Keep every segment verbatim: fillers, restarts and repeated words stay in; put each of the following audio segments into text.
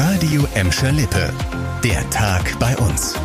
Radio Emscher Lippe. Der Tag bei uns.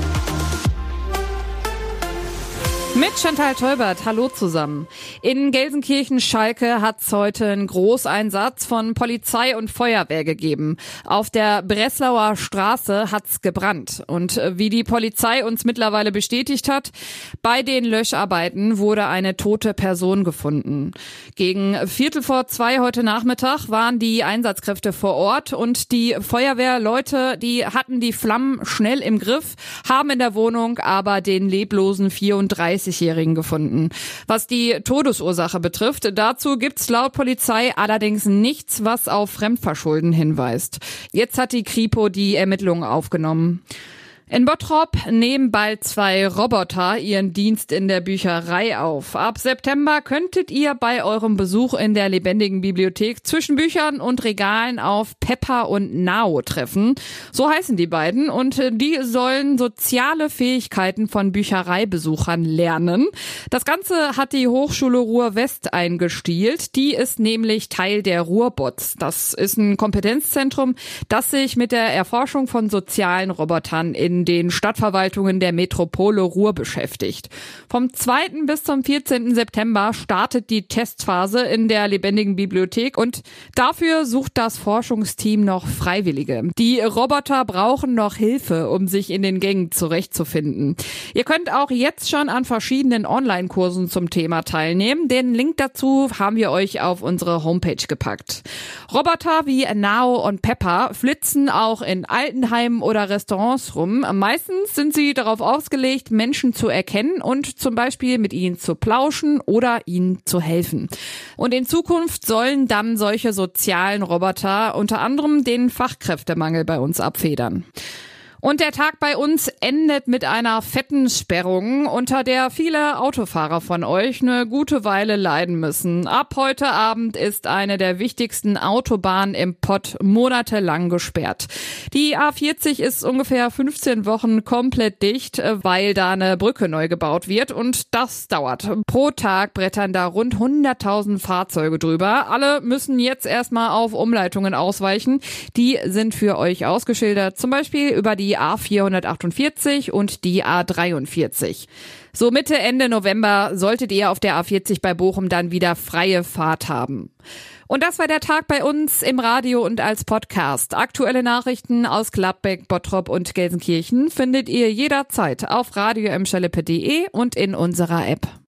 Mit Chantal Teubert, hallo zusammen. In Gelsenkirchen-Schalke hat es heute einen Großeinsatz von Polizei und Feuerwehr gegeben. Auf der Breslauer Straße hat's gebrannt. Und wie die Polizei uns mittlerweile bestätigt hat, bei den Löscharbeiten wurde eine tote Person gefunden. Gegen Viertel vor zwei heute Nachmittag waren die Einsatzkräfte vor Ort und die Feuerwehrleute, die hatten die Flammen schnell im Griff, haben in der Wohnung aber den leblosen vierunddreißigjährigen gefunden. Was die Todesursache betrifft, dazu gibt's laut Polizei allerdings nichts, was auf Fremdverschulden hinweist. Jetzt hat die Kripo die Ermittlungen aufgenommen. In Bottrop nehmen bald zwei Roboter ihren Dienst in der Bücherei auf. Ab September könntet ihr bei eurem Besuch in der lebendigen Bibliothek zwischen Büchern und Regalen auf Peppa und Nao treffen. So heißen die beiden und die sollen soziale Fähigkeiten von Büchereibesuchern lernen. Das Ganze hat die Hochschule Ruhr-West eingestielt. Die ist nämlich Teil der Ruhrbots. Das ist ein Kompetenzzentrum, das sich mit der Erforschung von sozialen Robotern in den Stadtverwaltungen der Metropole Ruhr beschäftigt. Vom zweiten bis zum vierzehnten September startet die Testphase in der lebendigen Bibliothek und dafür sucht das Forschungsteam noch Freiwillige. Die Roboter brauchen noch Hilfe, um sich in den Gängen zurechtzufinden. Ihr könnt auch jetzt schon an verschiedenen Online-Kursen zum Thema teilnehmen. Den Link dazu haben wir euch auf unsere Homepage gepackt. Roboter wie Nao und Peppa flitzen auch in Altenheimen oder Restaurants rum. Meistens sind sie darauf ausgelegt, Menschen zu erkennen und zum Beispiel mit ihnen zu plauschen oder ihnen zu helfen. Und in Zukunft sollen dann solche sozialen Roboter unter anderem den Fachkräftemangel bei uns abfedern. Und der Tag bei uns endet mit einer fetten Sperrung, unter der viele Autofahrer von euch eine gute Weile leiden müssen. Ab heute Abend ist eine der wichtigsten Autobahnen im Pott monatelang gesperrt. Die A vierzig ist ungefähr fünfzehn Wochen komplett dicht, weil da eine Brücke neu gebaut wird und das dauert. Pro Tag brettern da rund hunderttausend Fahrzeuge drüber. Alle müssen jetzt erstmal auf Umleitungen ausweichen. Die sind für euch ausgeschildert, zum Beispiel über die die A vierhundertachtundvierzig und die A dreiundvierzig. So Mitte, Ende November solltet ihr auf der A vierzig bei Bochum dann wieder freie Fahrt haben. Und das war der Tag bei uns im Radio und als Podcast. Aktuelle Nachrichten aus Gladbeck, Bottrop und Gelsenkirchen findet ihr jederzeit auf radio emscher lippe punkt de und in unserer App.